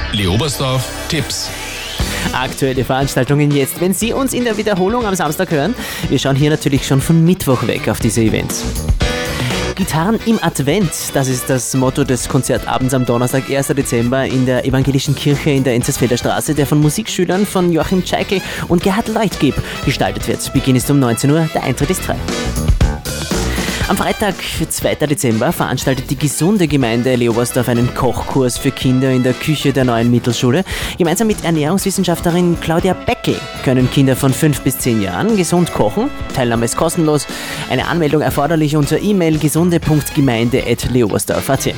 Leobersdorf Tipps. Aktuelle Veranstaltungen jetzt, wenn Sie uns in der Wiederholung am Samstag hören. Wir schauen hier natürlich schon von Mittwoch weg auf diese Events. Gitarren im Advent, das ist das Motto des Konzertabends am Donnerstag, 1. Dezember in der Evangelischen Kirche in der Enzesfelder Straße, der von Musikschülern von Joachim Tscheikel und Gerhard Leutgeb gestaltet wird. Beginn ist um 19 Uhr, der Eintritt ist frei. Am Freitag, 2. Dezember, veranstaltet die Gesunde Gemeinde Leobersdorf einen Kochkurs für Kinder in der Küche der neuen Mittelschule. Gemeinsam mit Ernährungswissenschaftlerin Claudia Beckel können Kinder von 5 bis 10 Jahren gesund kochen. Teilnahme ist kostenlos. Eine Anmeldung erforderlich unter E-Mail gesunde.gemeinde@leobersdorf.at.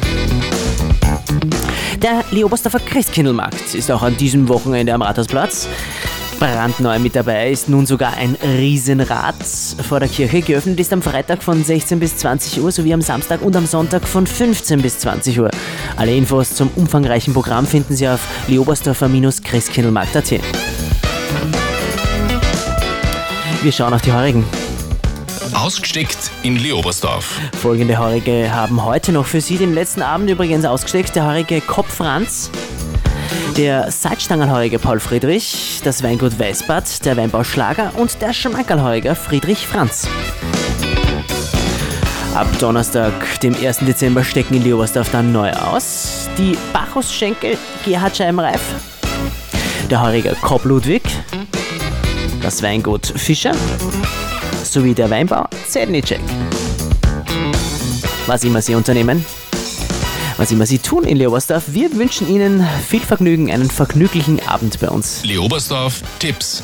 Der Leobersdorfer Christkindlmarkt ist auch an diesem Wochenende am Rathausplatz. Brandneu mit dabei ist nun sogar ein Riesenrad vor der Kirche. Geöffnet ist am Freitag von 16 bis 20 Uhr sowie am Samstag und am Sonntag von 15 bis 20 Uhr. Alle Infos zum umfangreichen Programm finden Sie auf leobersdorfer-christkindlmarkt.at. Wir schauen auf die Heurigen. Ausgesteckt in Leobersdorf. Folgende Heurige haben heute noch für Sie den letzten Abend übrigens ausgesteckt. Der Heurige Kopp Franz, der Salzstangenheuriger Paul Friedrich, das Weingut Weißbad, der Weinbau Schlager und der Schmankerlheuriger Friedrich Franz. Ab Donnerstag, dem 1. Dezember, stecken in Leobersdorf dann neu aus. Die Bacchus-Schenkel Gerhard Scheibenreif, der Heuriger Kopp Ludwig, das Weingut Fischer sowie der Weinbau Zednicek. Was immer Sie unternehmen, was immer Sie tun in Leobersdorf, wir wünschen Ihnen viel Vergnügen, einen vergnüglichen Abend bei uns. Leobersdorf Tipps.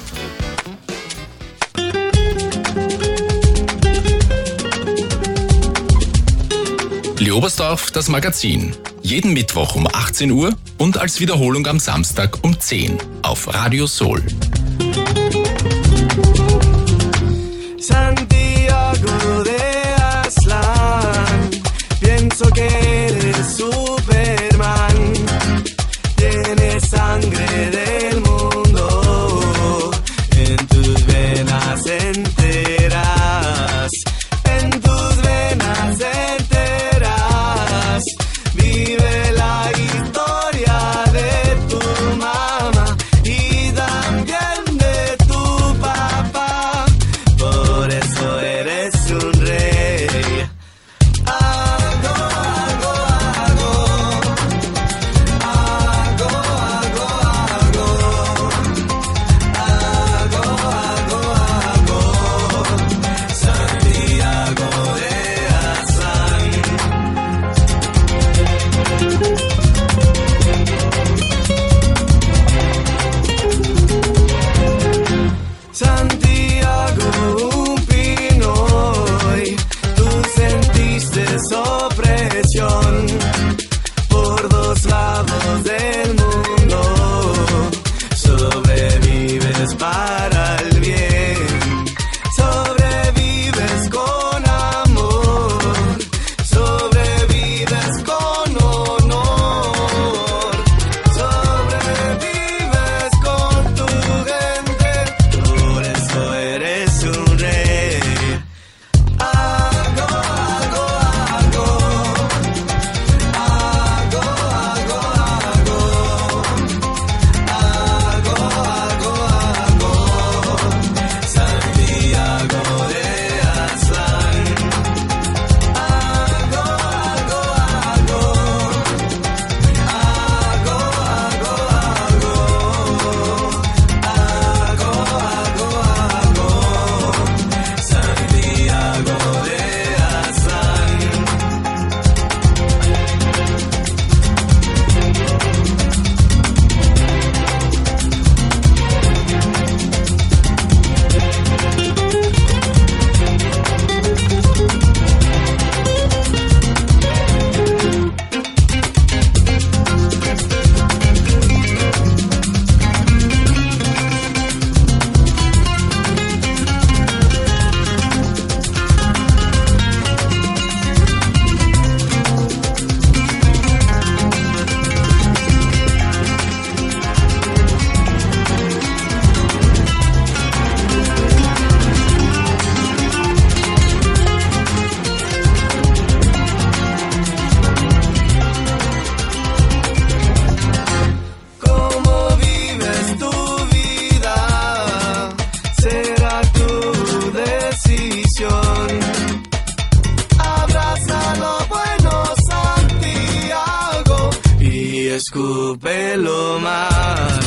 Leobersdorf, das Magazin. Jeden Mittwoch um 18 Uhr und als Wiederholung am Samstag um 10 auf Radio Soul. Santiago de Aztlán, pienso que eres Superman, tienes sangre del mundo, en tus venas enteras, en tus venas enteras, vive la historia de tu mamá y también de tu papá, por eso eres un rey. Santiago, un pinoy, tú sentiste opresión por dos lados del mundo, sobrevives para el bien, sobrevives con amor, sobrevives con honor, sobrevives con tu gente, por eso eres un rey. Ago, ago, ago, ago, ago, ago, ago, ago, ago. escúpelo más.